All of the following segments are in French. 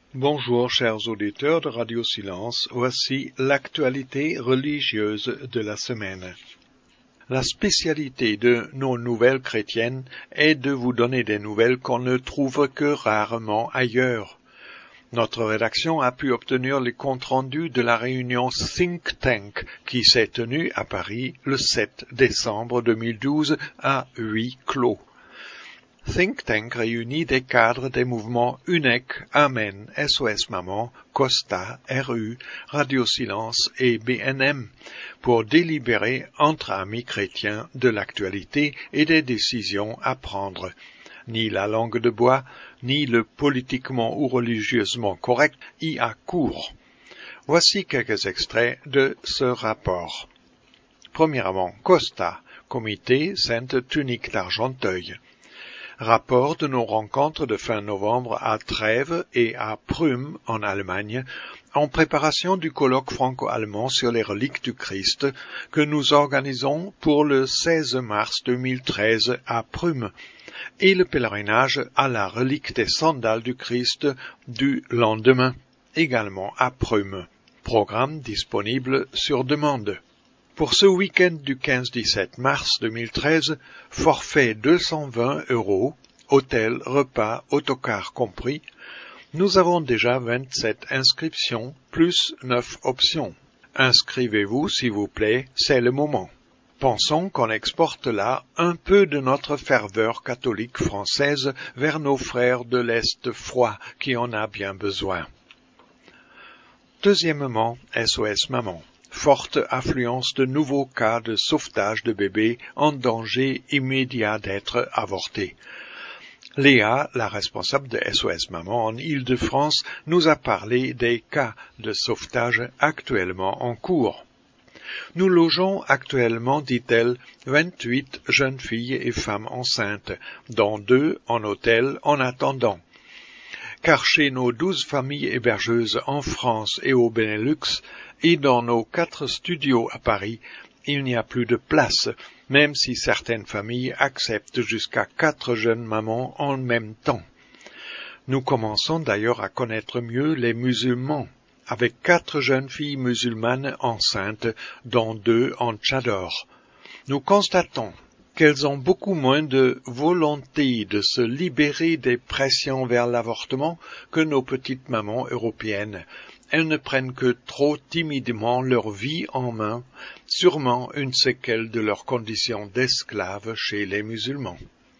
Bonjour chers auditeurs de Radio Silence, voici l'actualité religieuse de la semaine. La spécialité de nos nouvelles chrétiennes est de vous donner des nouvelles qu'on ne trouve que rarement ailleurs. Notre rédaction a pu obtenir les comptes rendus de la réunion Think Tank qui s'est tenue à Paris le 7 décembre 2012 à huis clos. Think Tank réunit des cadres des mouvements UNEC, Amen, SOS Maman, Costa, RU, Radio Silence et BNM pour délibérer entre amis chrétiens de l'actualité et des décisions à prendre. Ni la langue de bois, ni le politiquement ou religieusement correct y a cours. Voici quelques extraits de ce rapport. Premièrement, Costa, Comité Sainte Tunique d'Argenteuil. Rapport de nos rencontres de fin novembre à Trèves et à Prüm en Allemagne, en préparation du colloque franco-allemand sur les reliques du Christ que nous organisons pour le 16 mars 2013 à Prüm, et le pèlerinage à la relique des sandales du Christ du lendemain, également à Prüm. Programme disponible sur demande. Pour ce week-end du 15-17 mars 2013, forfait 220 €, hôtel, repas, autocar compris, nous avons déjà 27 inscriptions plus 9 options. Inscrivez-vous s'il vous plaît, c'est le moment. Pensons qu'on exporte là un peu de notre ferveur catholique française vers nos frères de l'Est froid qui en a bien besoin. Deuxièmement, SOS Maman. Forte affluence de nouveaux cas de sauvetage de bébés en danger immédiat d'être avortés. Léa, la responsable de SOS Maman en Île-de-France, nous a parlé des cas de sauvetage actuellement en cours. Nous logeons actuellement, dit-elle, 28 jeunes filles et femmes enceintes, dont 2 en hôtel en attendant. Car chez nos 12 familles hébergeuses en France et au Benelux, et dans nos 4 studios à Paris, il n'y a plus de place, même si certaines familles acceptent jusqu'à 4 jeunes mamans en même temps. Nous commençons d'ailleurs à connaître mieux les musulmans, avec 4 jeunes filles musulmanes enceintes, dont 2 en tchador. Nous constatons qu'elles ont beaucoup moins de volonté de se libérer des pressions vers l'avortement que nos petites mamans européennes. Elles ne prennent que trop timidement leur vie en main, sûrement une séquelle de leur condition d'esclaves chez les musulmans.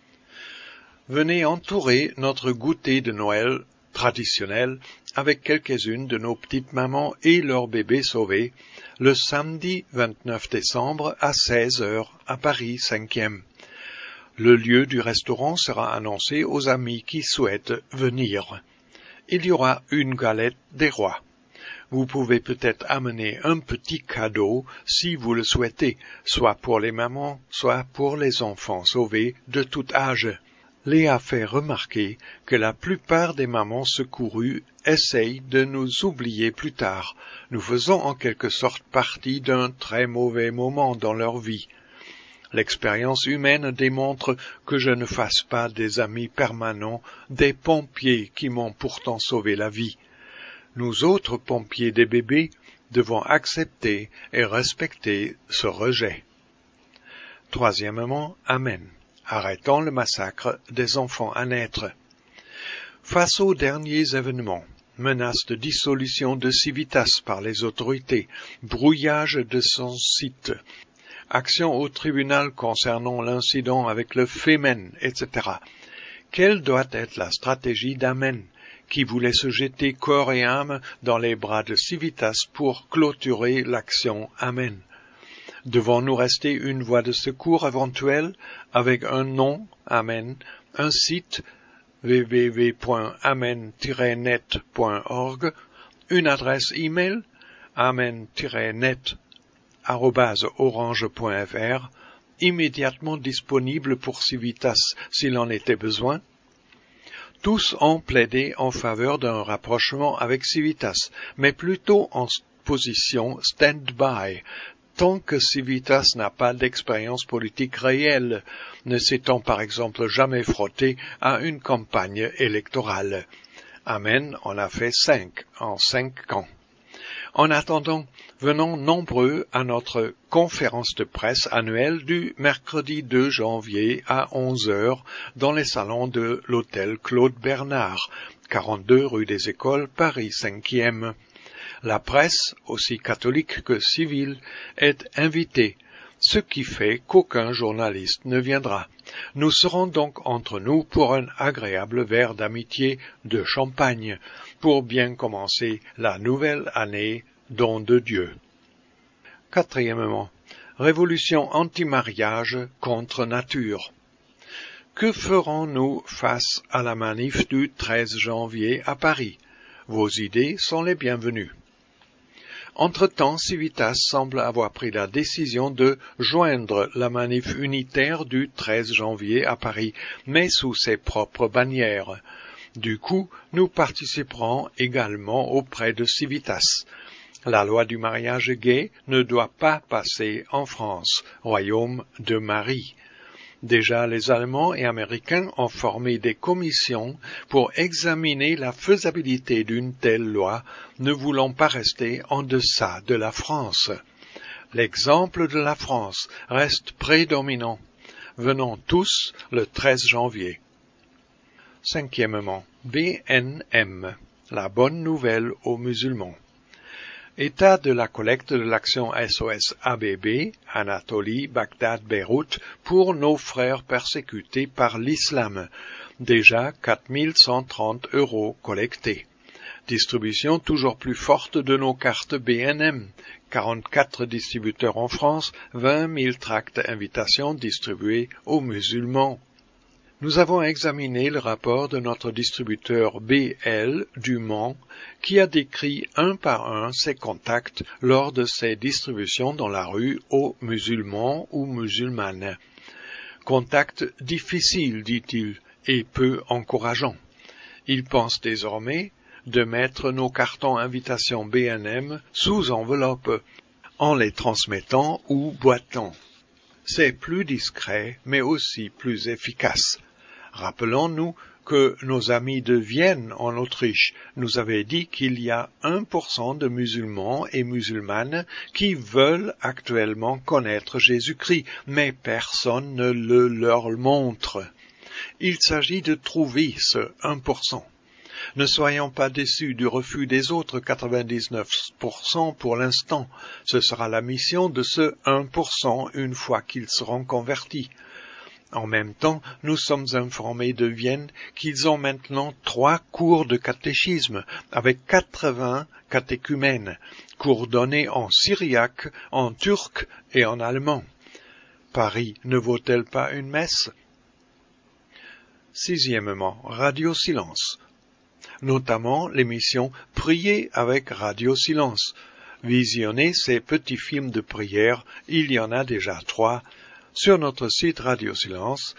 Venez entourer notre goûter de Noël traditionnel avec quelques-unes de nos petites mamans et leurs bébés sauvés, le samedi 29 décembre à 16h à Paris 5e. Le lieu du restaurant sera annoncé aux amis qui souhaitent venir. Il y aura une galette des rois. Vous pouvez peut-être amener un petit cadeau si vous le souhaitez, soit pour les mamans, soit pour les enfants sauvés de tout âge. Léa fait remarquer que la plupart des mamans secourues essayent de nous oublier plus tard. Nous faisons en quelque sorte partie d'un très mauvais moment dans leur vie. L'expérience humaine démontre que je ne fasse pas des amis permanents des pompiers qui m'ont pourtant sauvé la vie. Nous autres pompiers des bébés devons accepter et respecter ce rejet. Troisièmement, Amen. Arrêtons le massacre des enfants à naître. Face aux derniers événements, menace de dissolution de Civitas par les autorités, brouillage de son site, action au tribunal concernant l'incident avec le Femen, etc. Quelle doit être la stratégie d'Amen, qui voulait se jeter corps et âme dans les bras de Civitas pour clôturer l'action Amen? Devons-nous rester une voie de secours éventuelle avec un nom, Amen, un site, www.amen-net.org, une adresse e-mail, amen-net@orange.fr, immédiatement disponible pour Civitas s'il en était besoin? Tous ont plaidé en faveur d'un rapprochement avec Civitas, mais plutôt en position stand-by, tant que Civitas n'a pas d'expérience politique réelle, ne s'étant par exemple jamais frotté à une campagne électorale. Amen en a fait 5 en 5 camps. En attendant, venons nombreux à notre conférence de presse annuelle du mercredi 2 janvier à 11h dans les salons de l'hôtel Claude Bernard, 42 rue des Écoles, Paris 5e. La presse, aussi catholique que civile, est invitée, ce qui fait qu'aucun journaliste ne viendra. Nous serons donc entre nous pour un agréable verre d'amitié de champagne, pour bien commencer la nouvelle année, don de Dieu. Quatrièmement, révolution anti-mariage contre nature. Que ferons-nous face à la manif du 13 janvier à Paris? Vos idées sont les bienvenues. Entre-temps, Civitas semble avoir pris la décision de joindre la manif unitaire du 13 janvier à Paris, mais sous ses propres bannières. Du coup, nous participerons également auprès de Civitas. La loi du mariage gay ne doit pas passer en France, royaume de Marie. Déjà, les Allemands et Américains ont formé des commissions pour examiner la faisabilité d'une telle loi, ne voulant pas rester en deçà de la France. L'exemple de la France reste prédominant. Venons tous le 13 janvier. Cinquièmement, BNM, la bonne nouvelle aux musulmans. État de la collecte de l'action SOS ABB, Anatolie, Bagdad, Beyrouth, pour nos frères persécutés par l'islam. Déjà 4130 € collectés. Distribution toujours plus forte de nos cartes BNM. 44 distributeurs en France, 20 000 tracts invitations distribués aux musulmans. Nous avons examiné le rapport de notre distributeur BL du Mans, qui a décrit un par un ses contacts lors de ses distributions dans la rue aux musulmans ou musulmanes. Contacts difficiles, dit-il, et peu encourageants. Il pense désormais de mettre nos cartons invitation BNM sous enveloppe, en les transmettant ou boitant. C'est plus discret, mais aussi plus efficace. Rappelons-nous que nos amis de Vienne, en Autriche, nous avaient dit qu'il y a 1% de musulmans et musulmanes qui veulent actuellement connaître Jésus-Christ, mais personne ne le leur montre. Il s'agit de trouver ce 1%. Ne soyons pas déçus du refus des autres 99% pour l'instant. Ce sera la mission de ce 1% une fois qu'ils seront convertis. En même temps, nous sommes informés de Vienne qu'ils ont maintenant 3 cours de catéchisme avec 80 catéchumènes, cours donnés en syriaque, en turc et en allemand. Paris ne vaut-elle pas une messe? Sixièmement, Radio Silence. Notamment l'émission Prier avec Radio Silence. Visionnez ces petits films de prière, il y en a déjà 3, sur notre site Radio Silence,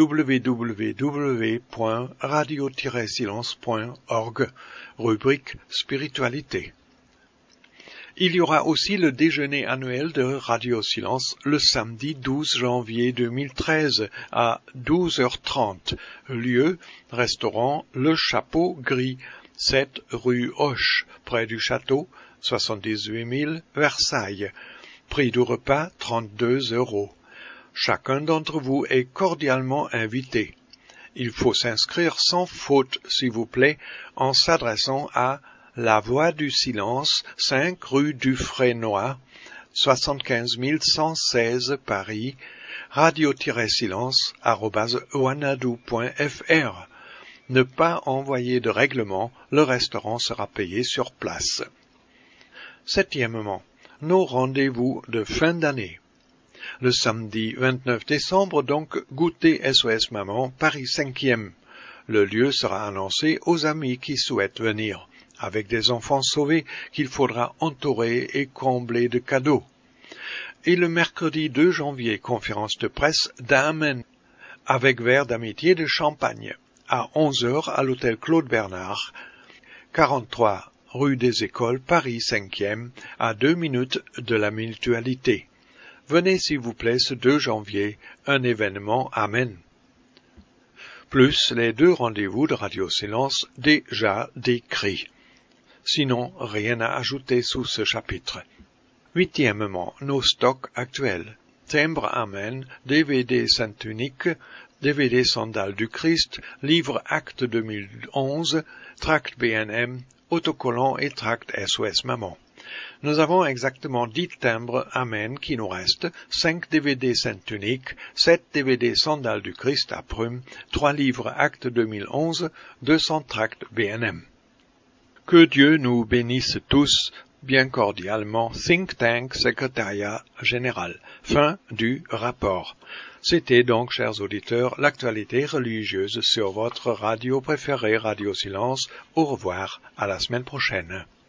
www.radio-silence.org, rubrique Spiritualité. Il y aura aussi le déjeuner annuel de Radio Silence le samedi 12 janvier 2013 à 12h30. Lieu, restaurant Le Chapeau Gris, 7 rue Hoche, près du château, 78 000 Versailles. Prix du repas, 32 €. Chacun d'entre vous est cordialement invité. Il faut s'inscrire sans faute, s'il vous plaît, en s'adressant à La Voix du Silence, 5 rue du Frénois, 75 116 Paris, radio-silence@wanadoo.fr. Ne pas envoyer de règlement, le restaurant sera payé sur place. Septièmement, nos rendez-vous de fin d'année. Le samedi 29 décembre, donc, goûter SOS Maman, Paris 5e. Le lieu sera annoncé aux amis qui souhaitent venir, avec des enfants sauvés qu'il faudra entourer et combler de cadeaux. Et le mercredi 2 janvier, conférence de presse d'Amen, avec verre d'amitié de champagne, à 11h à l'hôtel Claude Bernard, 43 rue des Écoles, Paris 5e, à 2 minutes de la mutualité. Venez s'il vous plaît ce 2 janvier, un événement Amen. plus les 2 rendez-vous de Radio Silence déjà décrits. Sinon, rien à ajouter sous ce chapitre. 8e, nos stocks actuels. Timbre Amen, DVD Sainte Unique, DVD Sandales du Christ, livre Acte 2011, tract BNM, autocollant et tract SOS Maman. Nous avons exactement 10 timbres Amen qui nous restent, 5 DVD Sainte Unique, 7 DVD Sandales du Christ à Prüm, 3 livres Acte 2011, 200 tracts BNM. Que Dieu nous bénisse tous, bien cordialement, Think Tank, Secrétariat Général. Fin du rapport. C'était donc, chers auditeurs, l'actualité religieuse sur votre radio préférée, Radio Silence. Au revoir, à la semaine prochaine.